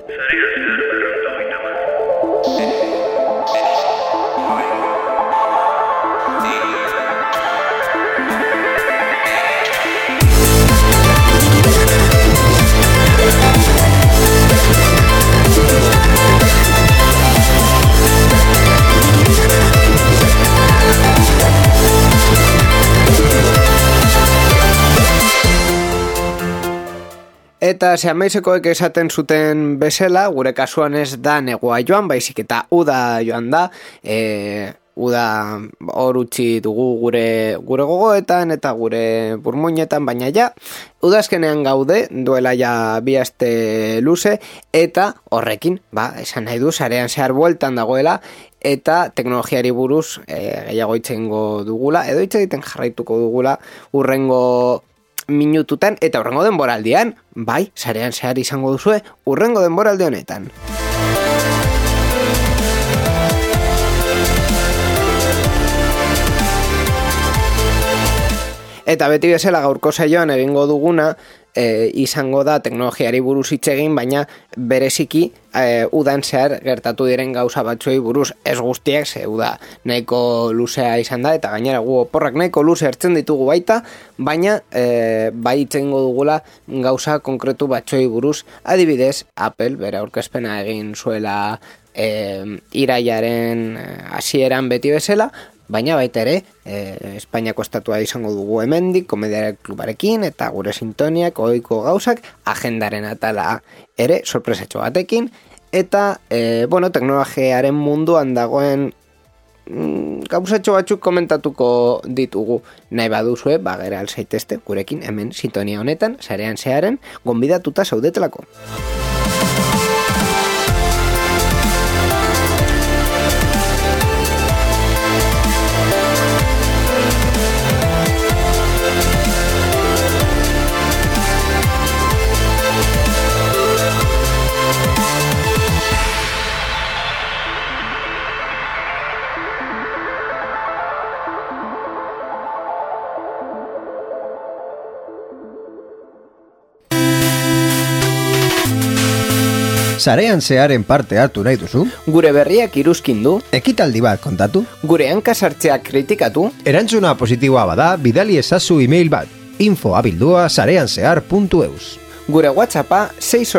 Eta zehamaizekoek esaten zuten bezala, gure kasuan ez da negua joan, baizik eta uda joan da, uda hor utzi dugu gure gogoetan eta gure burmuinetan, baina ja, udazkenean gaude, duela ja bi aste luze, eta horrekin, esan nahi du, sarean zehar bueltan dagoela, eta teknologiari buruz gehiago itzengo dugula, edo hitz egiten jarraituko dugula urrengo minututan eta urrengo denboraldian, bai, sarean zehar izango duzue, urrengo denboraldi honetan. Eta beti bezala gaurko saioan egingo duguna, izango da teknologiari buruz hitz egin, baina bereziki udan zehar gertatu diren gauza batzuei buruz, ez guztiak, ze uda nahiko luzea izan da, eta gainera gu oporrak nahiko luze hartzen ditugu baita, baina bai itzengo dugula gauza konkretu batzuei buruz, adibidez, Apple bere aurkezpena egin zuela iraiaren hasieran beti bezala, baina baita ere, Espainiako estatua izango dugu hemendik, Komediaren Klubarekin, eta gure sintoniak, ohiko gauzak, agendaren atala ere, sorpresatxo batekin, eta, teknologiaren munduan dagoen gauzatxo batzuk komentatuko ditugu nahi baduzue, gera alzaitezte, gurekin, hemen, sintonia honetan, sarean zeharen, gonbidatuta zaudetelako. Sarean zearen parte hartu nahi duzu? Gure berriak iruzkindu? Ekitaldi bat kontatu? Gure hankasartzeak kritikatu? Erantzuna positiboa bada, bidali ezazu email bat, info@sareanzehar.eus. Gure WhatsAppa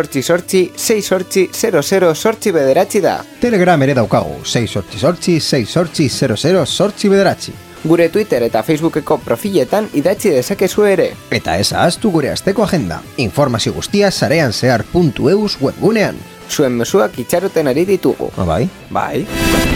688-688-00 da. Telegram ere daukagu, 688-688-00 Gure Twitter eta Facebookeko profiletan idatzi dezakezu ere. Eta ez ahaztu gure asteko agenda. Informazio guztia sareanzehar.eus webgunean. Zuen mezuak itxaroten ari ditugu. Bai? Bai.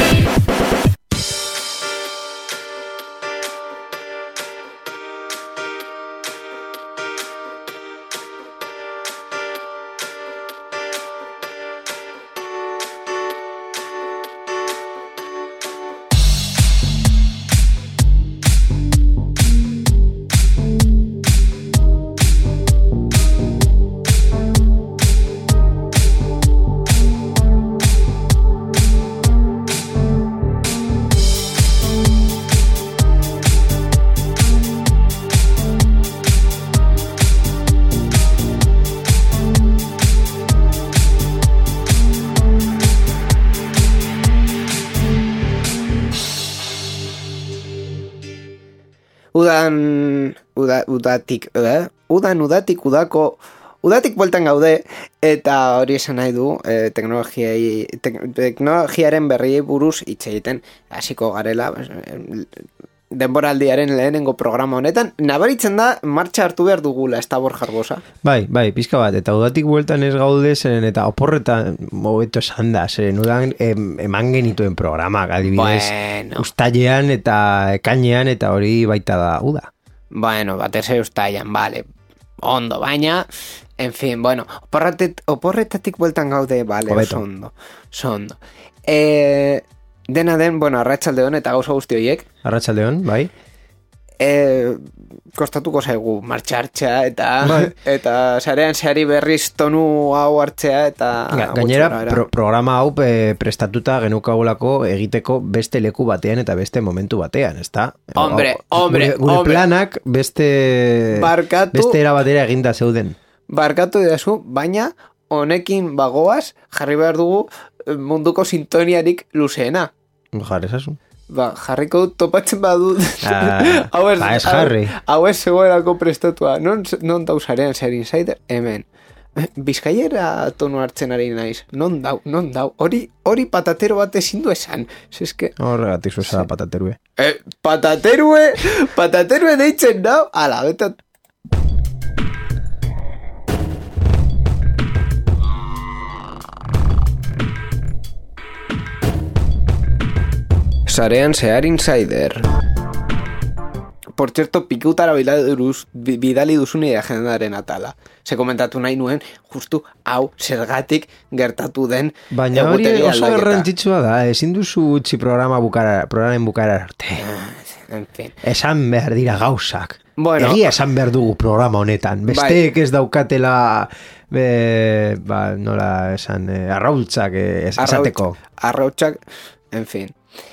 Udatik bueltan gaude, eta hori esan nahi du teknologiaren berriei buruz hitz egiten hasiko garela denboraldiaren lehenengo programa honetan. Nabaritzen da, martxa hartu behar dugula, ez da Borja Arbosa. Bai, pizka bat, eta udatik bueltan ez gaude zen, eta oporretan mobeto esan da, zen udan eman genituen programak, adibidez, ustailean eta ekainean, eta hori baita da uda. Bueno, batez ustailean, vale, ondo, baina, en fin, bueno, oporretatik bueltan gaude, vale, sondo. Dena den, bueno, arratsaldeon eta gauza guzti horiek. Arratsaldeon, bai. Kostatuko zaigu martxartxea eta sarean zehari berriz tonu hau hartzea eta... Gainera, programa hau prestatuta genukagulako egiteko beste leku batean eta beste momentu batean, ezta? Hombre. Gure planak beste era batera eginda zeuden. Barkatu idazu, baina honekin bagoaz, jarri behar dugu munduko sintoniarik luzeena. Jarri esasun. Jarriko dut topatzen badut. Ez jarri. Hau ez zegoelako prestatua. Non dauzarean zer insider? Hemen. Bizkaiera tonu hartzen ari naiz. Non dau. Hori patatero bat ezin du esan. Horregatik zuza pataterue. Pataterue deitzen dau. Ala, betat. Sarean zehar insider. Por cierto, pikutara bidali duzun agendaren atala. Se komentatu nahi nuen, justu hau zergatik gertatu den. Baina hori oso garrantzitsua da, ezin duzu utzi programaren bukara arte. En fin. Esan behar dira gauzak. Bueno, egia esan behar dugu programa honetan. Besteek ez daukatela nola esan arrautzak esateko. Arrautzak, en fin.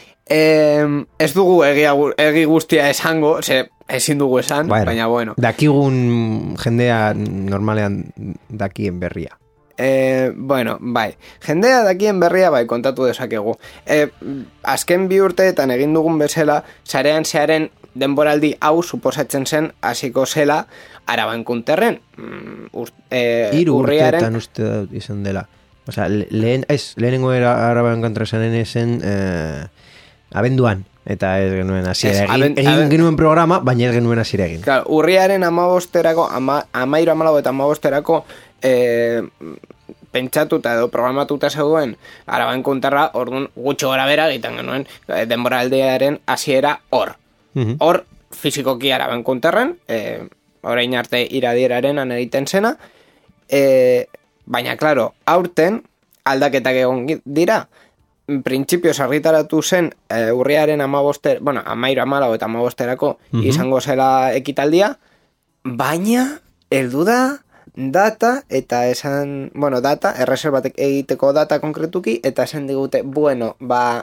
Ez dugu egi guztia esango, ezin dugu esan, baina bueno. Dakigun jendea normalean dakien berria. Bueno, bai. Jendea dakien berria bai kontatu dezakegu. Azken 2 urteetan egin dugun bezala, sarean zearen denboraldi hau suposatzen zen hasiko zela Araban Kunterren. 3 urteetan uste izan dela. Osea, lehenengo Araban Kunterren zen abenduan, eta ez genuen hasiera egin genuen programa, baina ez genuen hasiera egin. Claro, urriaren 15erako, 13 eta 15erako pentsatuta edo programatuta zegoen Araban Kunterra, orduan gutxo gara bera egiten genuen denboraldiaren hasiera hor. Hor, fizikoki Araban Kunterren, orain arte iradieraren egiten zena, baina, klaro, aurten aldaketak egon dira. Printzipioz argitaratu zen urriaren 13, bueno, 13 eta 15erako izango zela ekitaldia, baina heldu da data eta esan, bueno, data, erreserbatek egiteko data konkretuki, eta esan digute, bueno,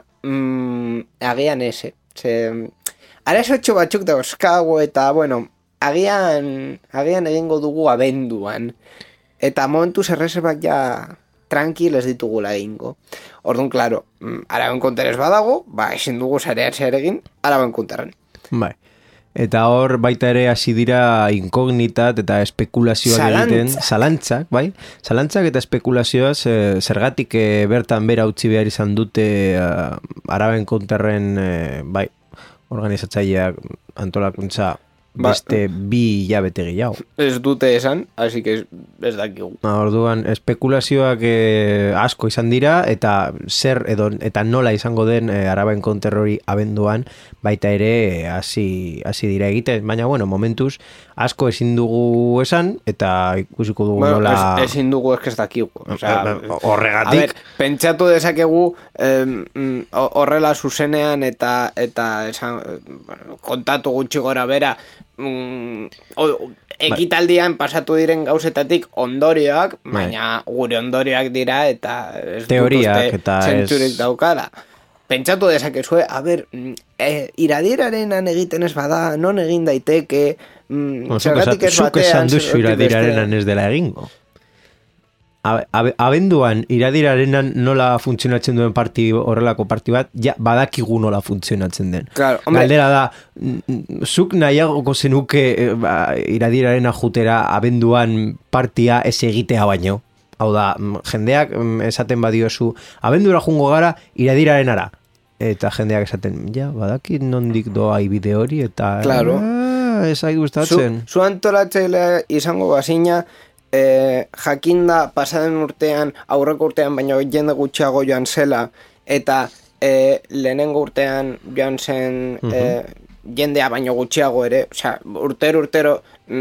agian ese. Arazotxo batzuk dauzkago eta, bueno, agian egingo dugu abenduan. Eta momentuz erreserbak ja tranquil ez ditugula egingo. Orduan, klaro, Araban Kunterrez badago, ezin dugu sarean zer egin, Araban Kunterren. Bai. Eta hor baita ere hasi dira inkognitat eta espekulazioak egiten. Zalantzak, bai? Zalantzak eta espekulazioaz zergatik bertan bera utzi behar izan dute Araban Kunterren bai, organizatzaileak antolakuntza beste 2 hilabete gehiago. Ez dute esan, así que ez dakigu. Orduan, espekulazioak asko izan dira, eta zer eta nola izango den Araban Kunter hori abenduan, baita ere hasi dira egiten. Baina, bueno, momentuz, asko ezin dugu esan, eta ikusiko dugu nola... Ezin dugu ez dakigu. Horregatik. A ber, pentsatu dezakegu horrela zuzenean eta esan, kontatu gutxi gora bera, ekitaldian pasatu diren gauzetatik ondorioak, baina gure ondorioak dira eta ez teoriak eta zentzurik daukala. Pentsatu dezakezue, a ber, iradieraren egiten ez bada, non egin daiteke, zergatik ez batean... Zuk esan duzu iradieraren ez dela egingo. Abenduan iradirarenan nola funtzionatzen duen horrelako parti bat, ja badakigu nola funtzionatzen den. Claro, galdera da, zuk nahiago zenuke iradirarena jutera abenduan partia ez egitea baino. Hau da, jendeak esaten badiozu, abendura jungo gara iradirarenara. Eta jendeak esaten, ja, badakit nondik doa ibide hori, eta claro. Ez ari gustatzen. Zu antolatzailea izango bazina, jakinda pasaden urtean, aurreko urtean, baina jende gutxiago joan zela, eta lehenengo urtean joan zen jendea baino gutxiago ere, osea, urtero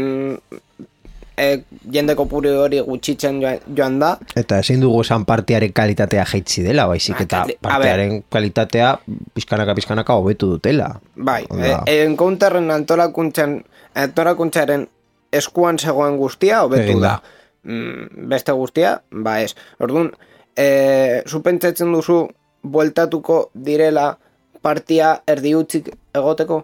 jende kopuru hori gutxitzen joan da. Eta ezin dugu esan partiaren kalitatea jaitsi dela, baizik, eta partiaren kalitatea pizkanaka hobetu dutela. Bai, encounterren antolakuntzaren eskuan zegoen guztia, hobetu da. Beste guztia, ez. Orduan, zu pentsatzen duzu bueltatuko direla partia erdi utzik egoteko?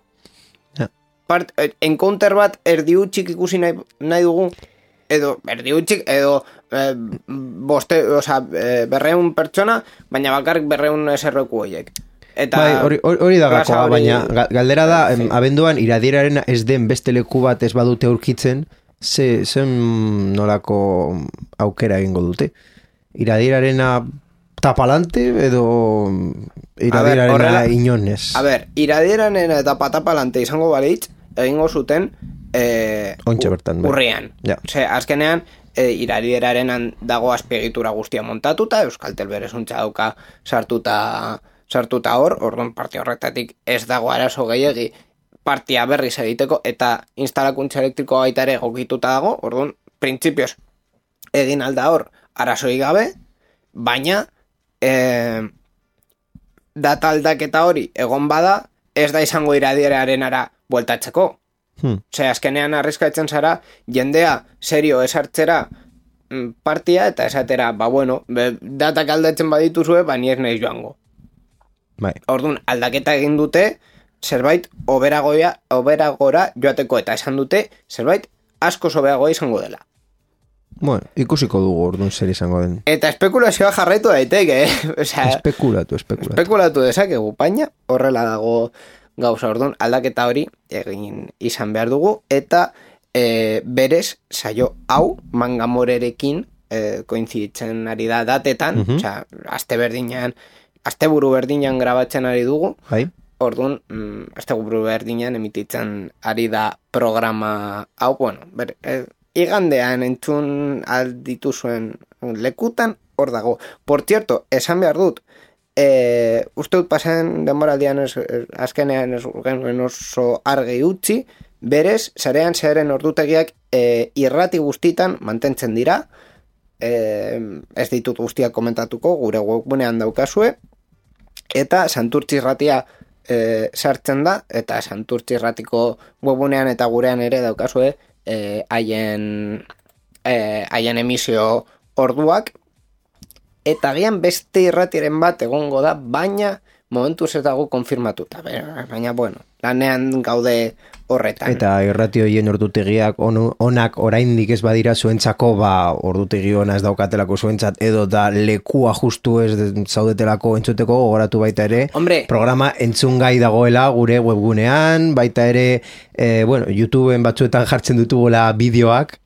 Encounter bat erdi utzik ikusi nahi dugu? Edo erdi utzik, edo 200 pertsona, baina bakarrik 200 eserreku horiek. Eta bai, hori da gakoa, baina galdera da, abenduan iradieraren ez den beste leku bat ez badute aurkitzen, zen nolako aukera egingo dute. Iradierarena tapalante edo iradierarena inonez? A ber, iradierarena eta tapalante izango balitz, egingo zuten ontsa bertan, urrian. Ja. Azkenean, iradieraren dago azpiegitura guztia montatuta, Euskaltel berezuntza dauka sartuta hor, orduan parte horretatik ez dago arazo gehiegi partia berriz egiteko, eta instalakuntza elektrikoa baita ere egokituta dago, orduan, printzipioz egin alda hor arazoi gabe, baina data aldaketa hori egon bada, ez da izango iradierenara bueltatzeko. Azkenean arriskatzen zara, jendea serio esartzera partia, eta esatera, datak aldatzen badituzue, ni ez nahi joango. Bai. Orduan, aldaketa egin dute, zerbait oberagora joateko, eta esan dute, zerbait asko sobeagoa izango dela. Bueno, ikusiko dugu orduan zer izango den. Eta espekulazioa jarraitu daiteke, Espekulatu dezakegu, baina horrela dago gauza, orduan, aldaketa hori egin izan behar dugu, eta berez, saio hau, Mangamorerekin koinziditzen ari da datetan, asteburu berdinean grabatzen ari dugu, bai. Orduan, asteburu berdinean emititzen ari da programa hau, igandean entzun alditu zuen lekutan, hor dago. Por cierto, esan behar dut, uste dut pasen denboraldian azkenean genuen oso argi utzi, berez, sarean zearen ordutegiak irrati guztitan mantentzen dira, ez ditut guztiak komentatuko, gure webgunean daukazue, eta Santurtzi irratia sartzen da, eta Santurtzi irratiko webgunean eta gurean ere daukazue haien emisio orduak, eta gian beste irratiren bat egongo da, baina momentuz ez dago konfirmatuta, baina lanean gaude horretan. Eta irrati horien ordutegiak onak oraindik ez badira zuentzako, ordutegi ona ez daukatelako zuentzat, edo da lekua justu ez zaudetelako entzuteko, gogoratu baita ere, programa entzungai dagoela gure webgunean, baita ere, YouTubeen batzuetan jartzen dutugula bideoak,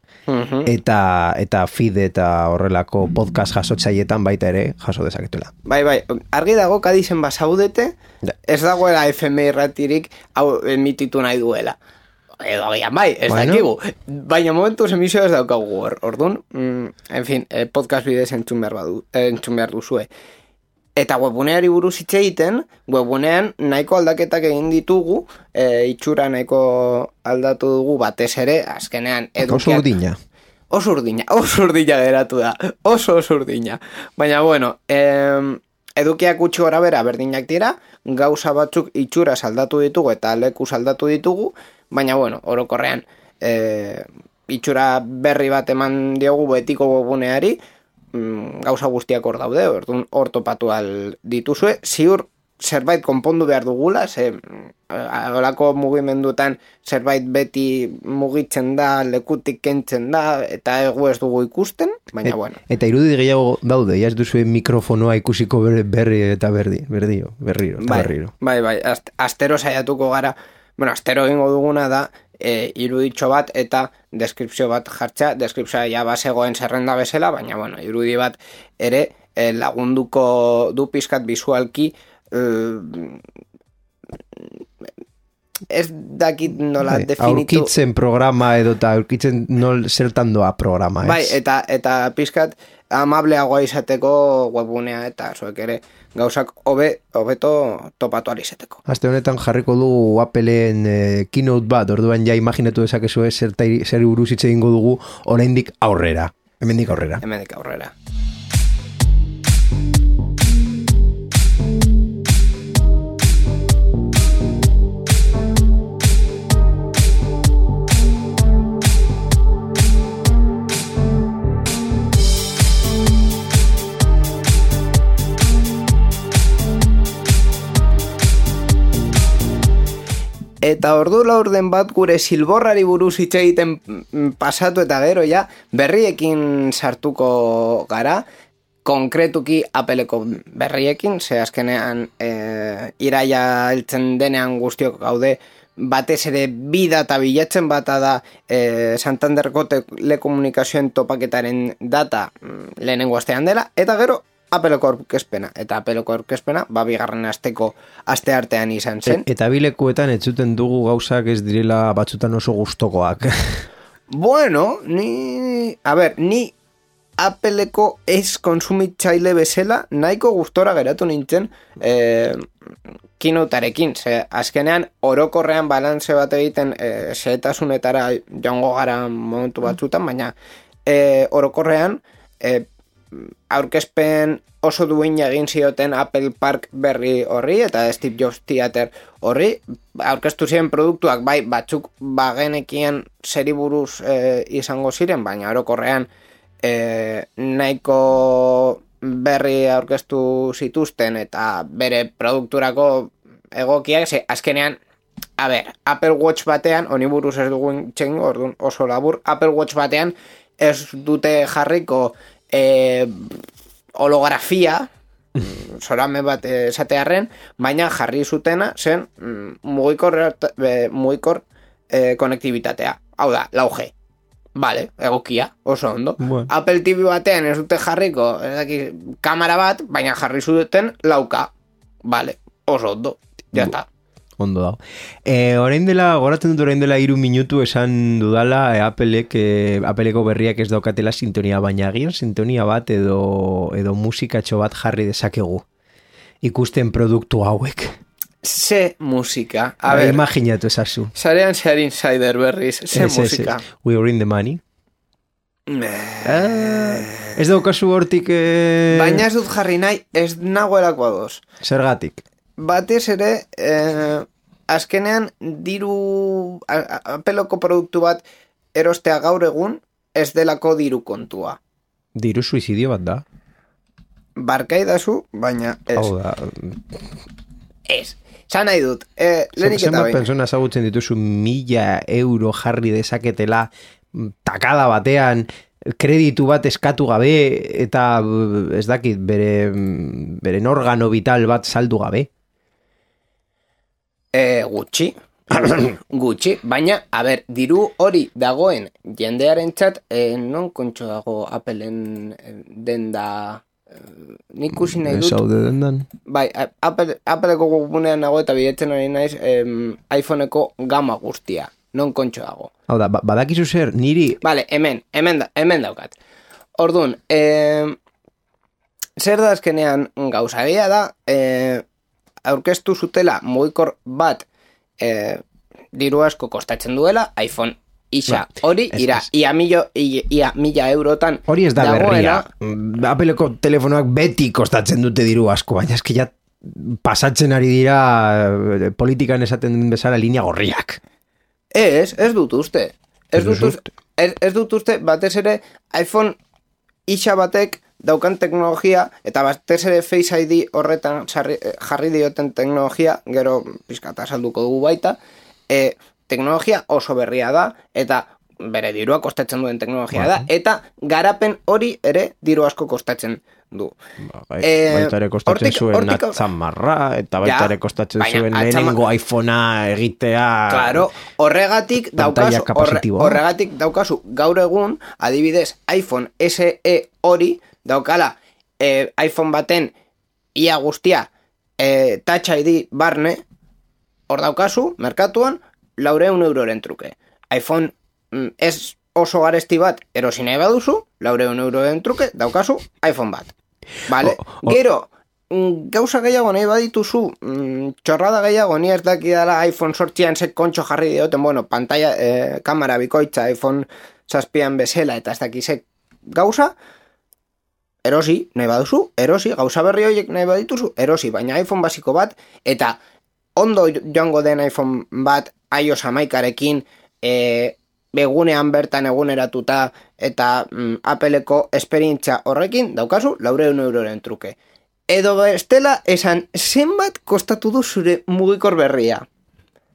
eta feed eta horrelako podcast jasotzaietan baita ere jaso dezaketela. Bai, argi dago Kadizen basaudete, ez dagoela FM irratirik hau emititu nahi duela. Edo agian ez dakigu. Baina momentuz emisio ez daukagu hor. Orduan, en fin, podcast bidez entzun behar duzue. Eta webguneari buruz hitz egiten, webgunean nahiko aldaketak egin ditugu, itxura nahiko aldatu dugu batez ere, azkenean edukiak... Oso urdina geratu da, oso urdina. Baina, edukiak gutxi gora bera berdinak dira, gauza batzuk itxura saldatu ditugu eta leku saldatu ditugu, baina, orokorrean, itxura berri bat eman diogu betiko webguneari, gauza guztiak hor daude, hor topatu dituzue, ziur zerbait konpondu behar dugula, olako mugimendutan zerbait beti mugitzen da, lekutik kentzen da, eta egu ez dugu ikusten, baina Eta irudi gehiago daude, ez duzue mikrofonoa ikusiko berriro. Bai, astero saiatuko gara, astero egingo duguna da, iruditxo bat eta deskripzio bat jartzea, deskripzioa ja basegoen zerrenda bezala, baina irudi bat ere lagunduko du pizkat bizualki, ez dakit nola definitu. Aurkitzen programa edo eta aurkitzen zertan doa programa, ez? Bai, eta pizkat amableagoa izateko webgunea eta zuek ere gauzak hobeto topatu alizateko. Aste honetan jarriko du Appleen keynote bat, orduan ja imaginatu dezakezu zer buruz hitz egingo dugu oraindik aurrera. Hemendik aurrera. Eta ordu laurden bat gure silborrari buruz hitz egiten pasatu eta gero ja berriekin sartuko gara, konkretuki Appleko berriekin, ze azkenean iraia heltzen denean guztiok gaude, batez ere bi data bilatzen, bata da Santanderko telekomunikazioen topaketaren data lehenengo astean dela, eta gero Appleko aurkezpena, eta Appleko aurkezpena, bigarren asteko asteartean izan zen. Eta bilekuetan entzuten dugu gauzak ez direla batzutan oso gustokoak. Bueno, ni Appleko ez konsumitzaile bezala nahiko gustora geratu nintzen keynotearekin, ze azkenean orokorrean balantze bat egiten xehetasunetara joango gara momentu batzutan, baina orokorrean aurkezpen oso duina egin zioten Apple Park berri horri eta Steve Jobs Theater horri, aurkeztu ziren produktuak bai batzuk bagenekien zeri buruz izango ziren, baina orokorrean nahiko berri aurkeztu zituzten eta bere produkturako egokiak, ze azkenean Apple Watch batean, honi buruz ez dugun txengo, orduan oso labur, Apple Watch batean ez dute jarriko holografia zorame bat esatearren, baina jarri zutena zen mugikor konektibitatea, hau da, 4G. Vale, egokia, oso ondo. Bueno. Apple TV batean ez dute jarriko kamera bat, baina jarri zuten 4K. Vale, oso ondo, ya está. Ondo dago. Goratzen dut orain dela 3 minutu esan dudala Appleko berriak ez daukatela sintonia, baina agian sintonia bat edo musikatxo bat jarri dezakegu ikusten produktu hauek. Ze musika? Imaginatu ezazu. Sarean zehar insider berriz, ze musika? We are in the money. Ez daukazu hortik... Baina ez dut jarri nahi, ez nagoelako ados. Zergatik? Batez ere, azkenean diru Appleko produktu bat erostea gaur egun ez delako diru kontua. Diru suizidio bat da. Barkaidazu, baina ez. Hau da. Ez. Zan nahi dut. Lehenik eta bain. Persona ezagutzen dituzu 1.000 euro jarri dezaketela takada batean kreditu bat eskatu gabe eta ez dakit bere organo vital bat saldu gabe. Gutxi, baina, diru hori dagoen jendearen txat, non kontxo dago Appleen denda, nik usin nahi dut. Zaude dendan? Bai, Appleko gugunean nago eta bidetzen hori naiz iPhoneko gama guztia, non kontxo dago. Hau da, badakizu zer, niri... Vale, hemen daukat. Orduan, zer da azkenean gauzagia da, aurkeztu zutela mugikor bat diru asko kostatzen duela, iPhone isa hori, ia 1.000 eurotan hori ez da berria. Appleko telefonoak beti kostatzen dute diru asko, baina eski ja pasatzen ari dira politikan esaten bezala linea gorriak. Ez dut uste. Ez dut uste, batez ere iPhone isa batek daukan teknologia, eta batez ere Face ID horretan jarri dioten teknologia, gero pizkata salduko dugu baita, teknologia oso berria da, eta bere dirua kostatzen duen teknologia da, eta garapen hori ere diru asko kostatzen du. Baita ere kostatzen zuen atzamarra, eta baita ere kostatzen zuen lehenengo iPhonea egitea... Claro, horregatik daukazu gaur egun, adibidez, iPhone SE hori, daukala iPhone baten ia guztia Touch ID barne, hor daukazu, merkatuan, 400 euroren truke. iPhone ez oso garesti bat erosi nahi baduzu, 400 euroren truke, daukazu iPhone bat. Vale? Gero, gauza gehiago nahi badituzu, txorrada gehiago, ni ez dakidala iPhone sortzian ze kontxo jarri dioten, bueno, pantalla, kamera bikoitza, iPhone 7 bezala, eta ez dakizek gauza, erosi, nahi baduzu, erosi, gauza berri horiek nahi badituzu, erosi, baina iPhone basiko bat, eta ondo joango den iPhone bat, iOS 11arekin, begunean bertan eguneratuta, eta Appleko esperientzia horrekin, daukazu, 400 euroren truke. Edo bestela, esan, zenbat kostatu du zure mugikor berria?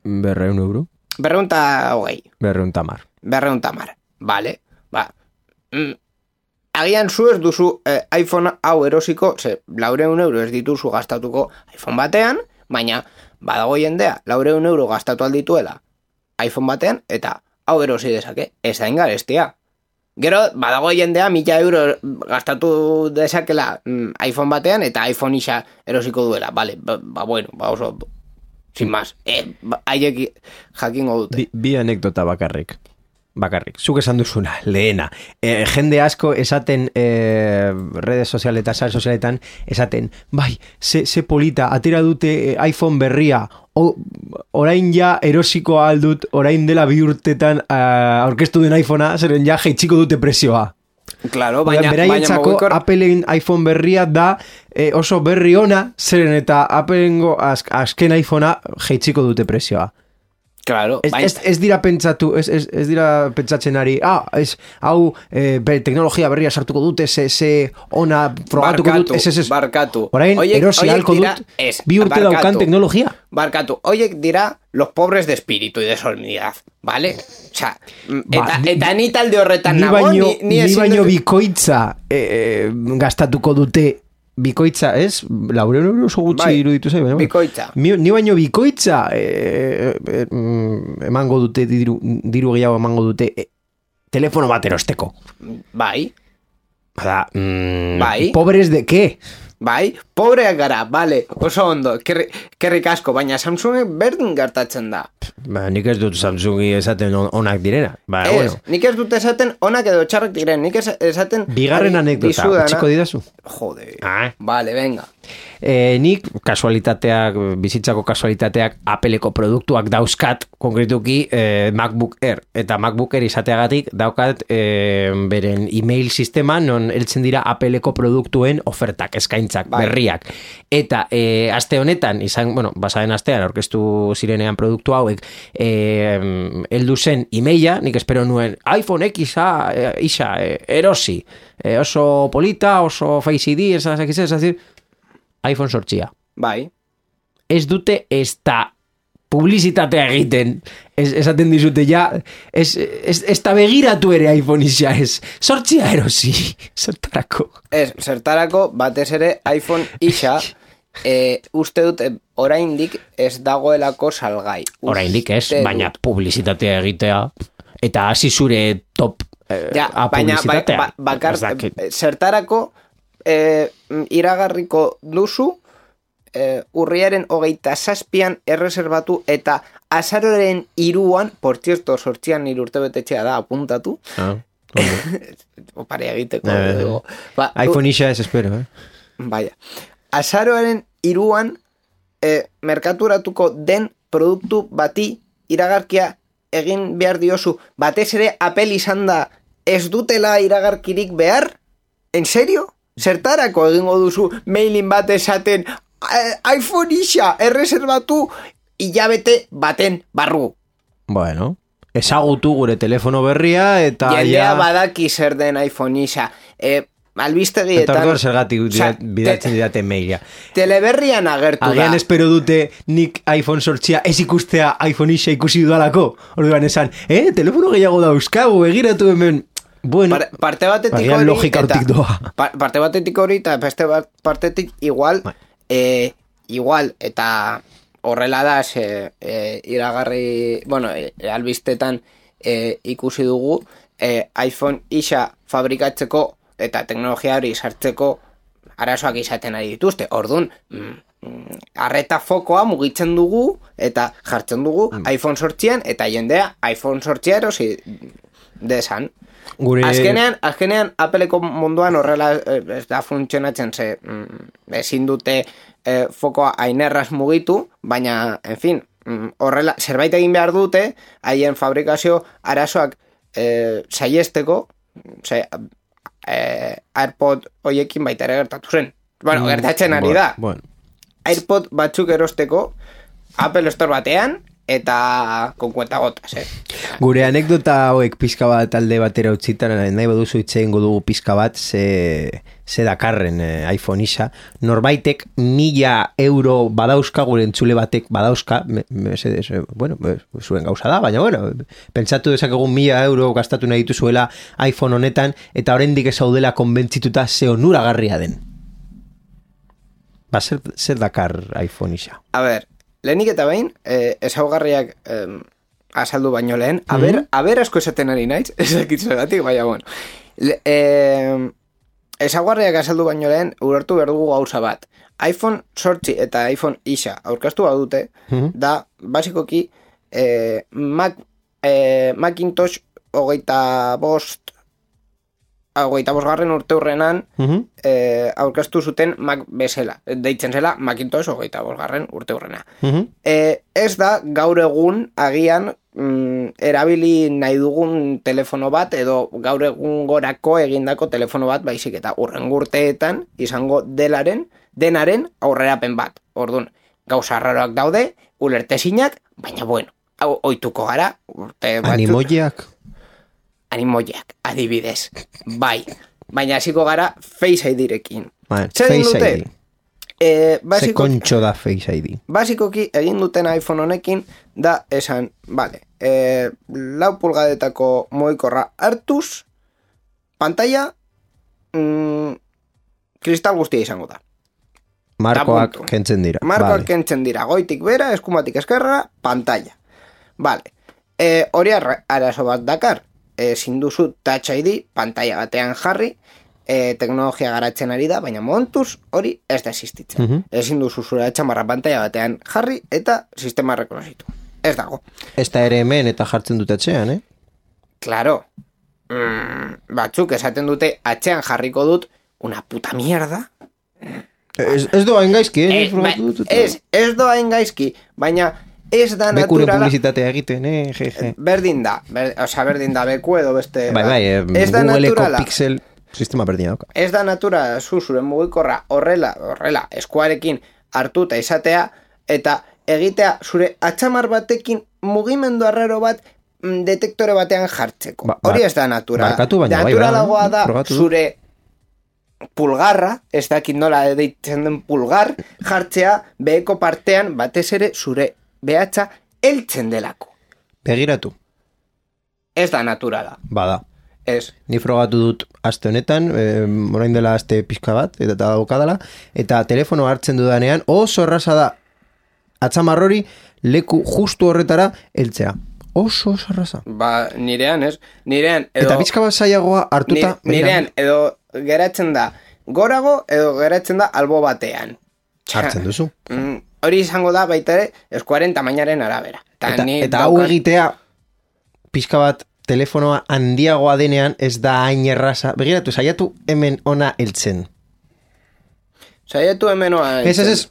€200. 220. 210. 210. Vale. Ba. Agian zu ez duzu iPhone hau erosiko, ze, €400 ez dituzu gastatuko iPhone batean, baina badago jendea, €400 gastatu aldituela iPhone batean, eta hau erosi dezake, ez da ingarestia. Gero, badago jendea €1.000 gastatu dezakela iPhone batean, eta iPhone isa erosiko duela. Vale, bueno, oso, sin más. Haiek jakingo dute. Bi anekdota bakarrik. Zuk esan duzuna, lehena. Jende asko esaten redes sozialetan, sare sozialetan, esaten, bai, ze polita, atera dute iPhone berria, orain ja erosiko aldut, orain dela 2 urtetan aurkeztu den iPhonea, zeren ja jaitsiko dute presioa. Claro, baina beraientzako Appleen iPhone berria da oso berri ona, zeren eta Appleengo azken iPhonea jaitsiko dute presioa. Claro, ez dira pentsatu, ez dira pentsatzen ari, hau teknologia berria sartuko dute, ze ona frogatuko dut, barkatu. Orain, erosi halko dut, 2 urte daukan teknologia. Barkatu, oiek dira los pobres de espíritu y de solemnidad, ¿vale? O sea, eta ni talde horretan nago, ni baino bikoitza gastatuko dute. Bikoitza, ez? €400 oso gutxi iruditu zai. Bikoitza. Ni baino bikoitza emango dute, diru gehiago emango dute telefono bat erosteko. Bai. Bada, pobres de qué? Bai, pobreak gara, vale, oso ondo, kerrik asko, baina Samsung berdin gertatzen da. Nik ez dut Samsungi esaten onak direna. Bueno. Nik ez dut esaten onak edo txarrak diren, nik esaten... Bigarren anekdota, utxiko didazu? Jode, vale, venga. Nik bizitzako kasualitateak Appleko produktuak dauzkat, konkretuki MacBook Air. Eta MacBook Air izateagatik daukat beren email sistema non heltzen dira Appleko produktuen ofertak, eskaintzak, berriak. Eta aste honetan, basaren astean aurkeztu zirenean produktu hauek, heldu zen emaila, nik espero nuen iPhone X isa erosi, oso polita, oso Face ID, es decir, iPhone sortxia. Bai. Ez dute ez da publizitatea egiten, esaten dizute ja, ez da begiratu ere iPhone isa ez, sortxia erosi, zertarako. Zertarako, batez ere iPhone isa, uste dut oraindik ez dagoelako salgai. Oraindik ez, baina publizitatea egitea, eta hasi zure top publizitatea. Zertarako iragarriko duzu urriaren 27an erreserbatu eta azaroren 3an, por cierto, sortzian 3 urtebetetxea da apuntatu. Oparea egiteko. iPhone isa ez espero, Baina. Azaroaren 3an merkaturatuko den produktu bati iragarkia egin behar diozu. Batez ere Apple izan da ez dutela iragarkirik behar? En serio? Zertarako egingo duzu mailin bat esaten iPhone isa erreserbatu hilabete baten barru? Bueno, ezagutu gure telefono berria eta jendea badaki zer den iPhone isa. Albistegietan... Eta orduan zergatik bidatzen didate maila. Teleberrian agertu da. Agian espero dute nik iPhone sortxia ez ikustea iPhone isa ikusi dudalako. Orduan esan, telefono gehiago dauzkagu, egiratu hemen... Bueno, parte batetik hori eta beste partetik igual eta horrela da iragarri, albistetan ikusi dugu iPhone isa fabrikatzeko eta teknologia hori sartzeko arazoak izaten ari dituzte. Orduan, arreta fokoa mugitzen dugu eta jartzen dugu iPhone sortzian eta jendea iPhone sortzia erosi desan. Azkenean Appleko munduan horrela ez da funtzionatzen ezin dute fokoa ainerraz mugitu, baina, en fin, horrela zerbait egin behar dute haien fabrikazio arazoak saiesteko, AirPod hoiekin baita ere gertatu zen. Gertatzen ari da. AirPod batzuk erosteko Apple Store batean eta con cuenta gotas, Gure anekdota hauek pizka bat alde batera utzitan, nahi baduzu itxein dugu pizka bat, ze dakarren iPhone isa. Norbaitek 1.000 euro badauzka, gure entzule batek badauzka, bueno, zuen gauza da, baina bueno, pentsatu dezakegun 1.000 euro gastatu nahi dituzuela iPhone honetan, eta oraindik ez zaudela konbentzituta ze onuragarria den. Ba, zer dakar iPhone isa? A ber, lehenik eta behin, ezaugarriak azaldu baino lehen, a ber asko esaten ari naiz, ezakitzegatik, baina bueno. Ezaugarriak azaldu baino lehen, urartu behar dugu gauza bat. iPhone 8 eta iPhone isa aurkeztu badute, da, basikoki, Macintosh 25 urte hurrenan aurkeztu zuten Mac bezala. Deitzen zela Macintosh 25 urte hurrena. Ez da gaur egun agian erabili nahi dugun telefono bat edo gaur egun gorako egindako telefono bat baizik eta hurrengo urteetan izango denaren aurrerapen bat. Orduan, gauza arraroak daude, ulertezinak, baina bueno, hau ohituko gara urte batzuk. Animoiak, adibidez. Bai. Baina hasiko gara Face ID-rekin. Face ID. Ze kontxo da Face ID. Basikoki egin duten iPhone honekin da esan, vale, 4 pulgadetako mugikorra hartuz, pantalla kristal guztia izango da. Markoak kentzen dira. Markoak kentzen dira. Goitik bera, eskumatik eskerra, pantalla. Vale. Hori arazo bat dakar. Ezin duzu Touch ID pantalla batean jarri, teknologia garatzen ari da, baina momentuz hori ez da existitzen. Ezin duzu zure txamarra pantalla batean jarri eta sistema rekonozitu. Ez dago. Ez da ere hemen eta jartzen dute atxean, Claro. Batzuk esaten dute atxean jarriko dut una puta mierda. Ez doa engaizki, Ez doa engaizki, baina ez da naturala. Bekuren publizitatea egiten, Berdin da, berdin da beku edo beste. Bai, Googleeko Pixel sistema berdina dauka. Ez da natura zure mugikorra horrela eskuarekin hartuta izatea eta egitea zure atxamar batekin mugimendu arraro bat detektore batean jartzeko. Hori ez da natura. Naturalagoa da zure pulgarra, ez dakit nola deitzen den pulgar, jartzea beheko partean batez ere zure behatza eltzen delako. Begiratu. Ez da naturala. Bada. Ez. Ni frogatu dut aste honetan, orain dela aste pixka bat, eta daukadala, eta telefono hartzen dudanean, oso erraza da atzamarrori leku justu horretara eltzea. Oso erraza. Ba, nirean, ez? Nirean, edo... Eta pixka bat zailagoa hartuta... Nirean, edo geratzen da gorago, edo geratzen da albo batean. Hartzen duzu. Hori izango da baita ere eskuaren tamainaren arabera. Eta hau egitea pixka bat telefonoa handiagoa denean ez da hain erraza. Begiratu, saiatu hemen ona heltzen. Saiatu hemen ona heltzen. Ez.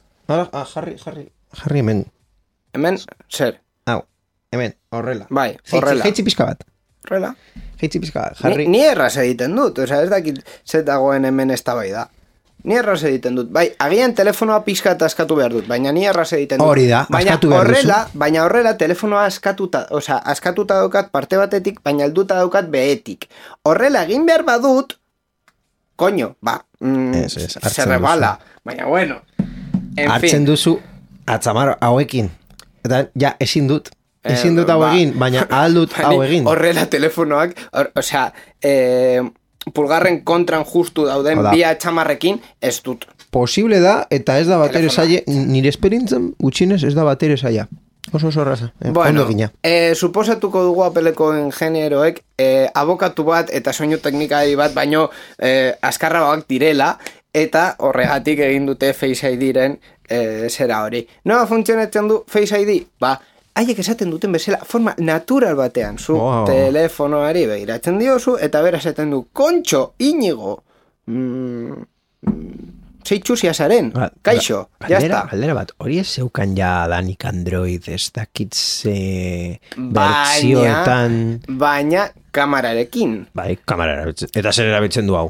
Jarri hemen. Hemen, zer? Hau, hemen, horrela. Bai, horrela. Heitzi pixka bat. Horrela. Heitzi pixka bat, jarri. Ni erraz egiten dut, ez dakit zetagoen hemen ez da bai da. Ni erraz egiten dut. Bai, agian telefonoa pixka eta askatu behar dut, baina ni erraz egiten dut. Hori da, askatu behar duzu. Baina horrela telefonoa askatuta daukat parte batetik, baina helduta daukat behetik. Horrela egin behar badut, koño, se rebala. Baina bueno, hartzen duzu atzamar hauekin. Eta ja, ezin dut hau egin, baina ahal dut hau egin. Horrela telefonoak, pulgarren kontran justu dauden bia txamarrekin ez dut. Posible da, eta ez da batere zaila, nire esperintzen gutxinez ez da batere zaila. Oso raza. Bueno, suposatuko dugu Appleko ingenieroek abokatu bat eta soinu teknikari bat, baino askarragoak direla, eta horregatik egin dute Face ID-ren zera hori. Nola funtzionatzen du Face ID? Ba, haiek esaten duten bezala forma natural batean zu telefonoari begiratzen diozu eta bera esaten du kontxo, Inigo zeitxusia zaren, kaixo, jazta. Galdera bat, hori ez zeukan ja danik Android ez dakitze bertsioetan baina kamararekin. Bai, kamara, eta zer erabiltzen du hau?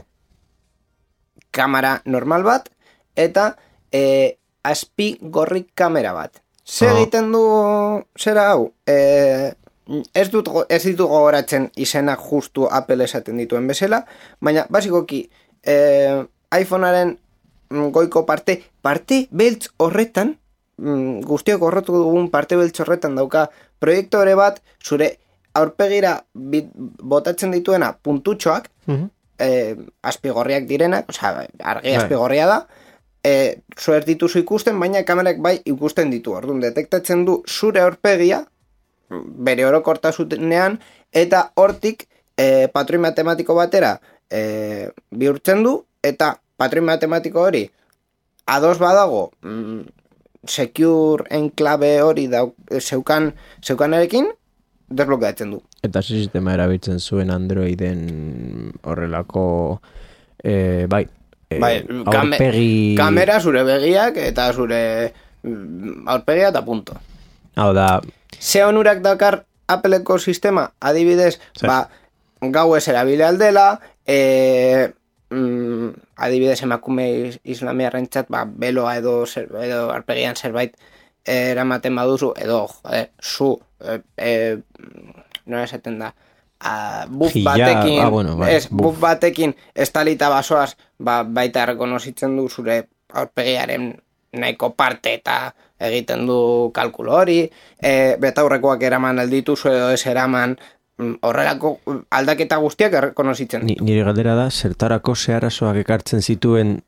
Kamara normal bat eta azpi gorrik kamera bat. Ze egiten du zera hau? Ez ditu gogoratzen izenak justu Apple esaten dituen bezala, baina basikoki iPhonearen goiko parte beltz horretan, guztiok horretu dugun parte beltz horretan dauka proiektore bat, zure aurpegira botatzen dituena puntutxoak, azpigorriak direnak, argi azpigorria da, zuer dituzu ikusten, baina kamerak bai ikusten ditu. Orduan, detektatzen du zure aurpegia, bere orokortasunean, eta hortik patroi matematiko batera bihurtzen du, eta patroi matematiko hori ados badago secure enclave hori zeukanerekin desblokeatzen du. Eta sistema erabiltzen zuen Androiden horrelako aurpegi... Kamera zure begiak eta zure aurpegia eta punto. Hau da... Ze onurak dakar Appleko sistema, adibidez, gauez erabile aldela, adibidez emakume islamiarrentzat beloa edo arpegian zerbait eramaten baduzu, edo no esaten da buff batekin buff batekin estalita basoaz baita errekonozitzen du zure aurpegiaren nahiko parte eta egiten du kalkulo hori, betaurrekoak eraman aldituzu edo ez eraman, horrelako aldaketa guztiak errekonozitzen ditu. Nire galdera da, zertarako zeharasoak ekartzen zituen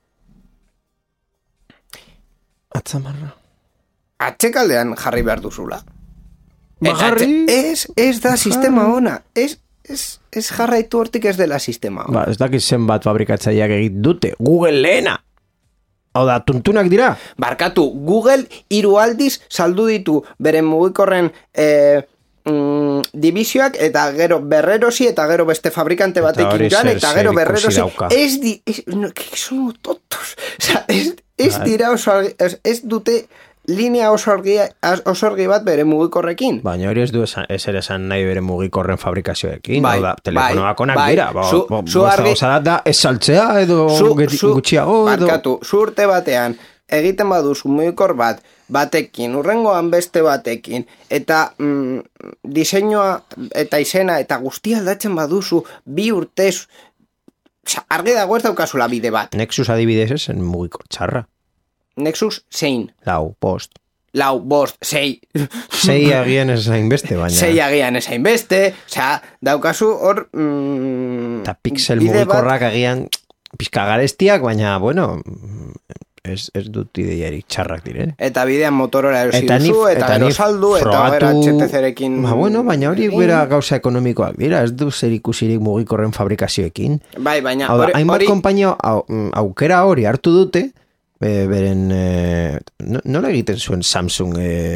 atzamarra? Atxekaldean jarri behar duzula. Jarri? Ez da sistema ona. Ez jarraitu hortik ez dela sistema ona. Ez dakit zenbat fabrikatzaileak egit dute. Google lehena! Hau da, tuntunak dira? Barkatu, Google 3 aldiz saldu ditu beren mugikorren divisioak eta gero berrerosi eta gero beste fabrikante batekin joan eta gero berrerosi. Son tontos. Ez dira ez dute linea oso argi bat bere mugikorrekin. Baina hori ez du ezer esan nahi bere mugikorren fabrikazioekin. Hau da, telefonoak onak dira. Da, ez saltzea edo gutxiago. Barkatu, zurte batean egiten baduzu mugikor batekin, urrengoan beste batekin, eta diseinua eta izena eta guztia aldatzen baduzu 2 urtez, argi dago ez daukazula bide bat. Nexus adibidez esen mugikor txarra. Nexus 6. 4, 6. 6 agian ez hainbeste, baina. 6 agian ez hainbeste, daukazu hor... Eta pixel mugikorrak agian pixka garestiak, baina, bueno, ez dut ideiarik txarrak dire. Eta bidean Motorola erosi duzu, eta gero saldu, eta bera HTC-rekin... Baina hori bera gauza ekonomikoak dira, ez du zer ikusirik mugikorren fabrikazioekin. Bai, baina... Hainbat konpainia aukera hori hartu dute, beren nola egiten zuen Samsung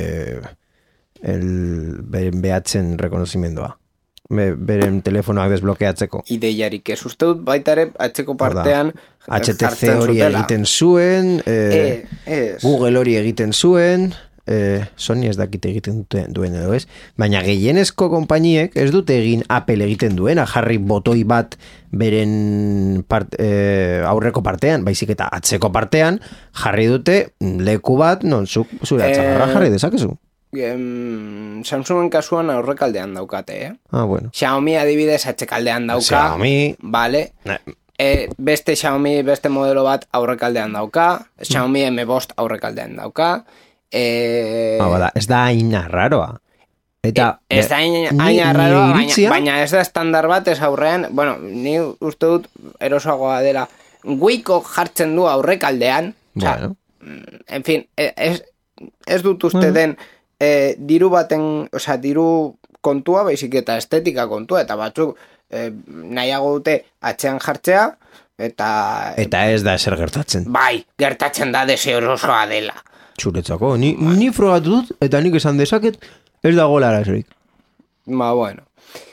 beren behatzen rekonozimendua beren telefonoak desblokeatzeko ideiarik ez uste dut baita ere atzeko partean HTC hori egiten zuen Google hori egiten zuen Sony ez dakite egiten duen edo ez, baina gehienezko konpainiek ez dute egin Apple egiten duena, jarri botoi bat beren aurreko partean, baizik eta atzeko partean jarri dute leku bat non zure atzamarra jarri dezakezu. Samsungen kasuan aurrekaldean daukate, bueno. Xiaomi adibidez atzekaldean dauka. Xiaomi, vale. Beste Xiaomi, beste modelo bat aurrekaldean dauka. Xiaomi M5 aurrekaldean dauka. Ez da hain arraroa. Ez da hain arraroa, baina ez da estandar bat ez aurrean, bueno, ni uste dut erosoagoa dela. Guiko jartzen du aurrekaldean, bueno. En fin, ez dut uste den diru baten, diru kontua, baizik eta estetika kontua, eta batzuk nahiago dute atzean jartzea, eta ez da eser gertatzen. Bai, gertatzen da deserosoa dela. Txuretzako, ni frogatu dut, eta nik esan dezaket, ez dago larazorik. Bueno.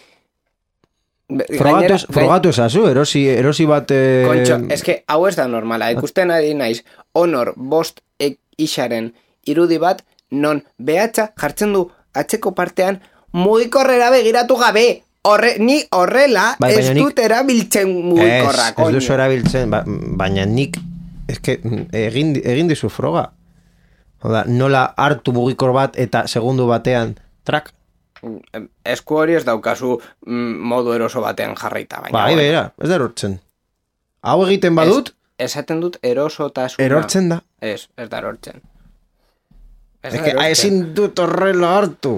Frogatu esazu, erosi bat... Kontxo, eske hau ez da normala, ikusten ari naiz, Honor 5 isaren irudi bat, non behatza jartzen du atzeko partean mugikorrera begiratu gabe. Ni horrela ez dut erabiltzen mugikorra. Ez duzu erabiltzen, baina nik egin dizu froga. Oda, nola hartu mugikor bat eta segundu batean, trak? Esku hori ez daukazu modu eroso batean jarraita. Bai, beira, ez da erortzen. Hau egiten badut? Esaten dut erosotasuna. Erortzen da? Ez da erortzen. Ezin dut horrela hartu.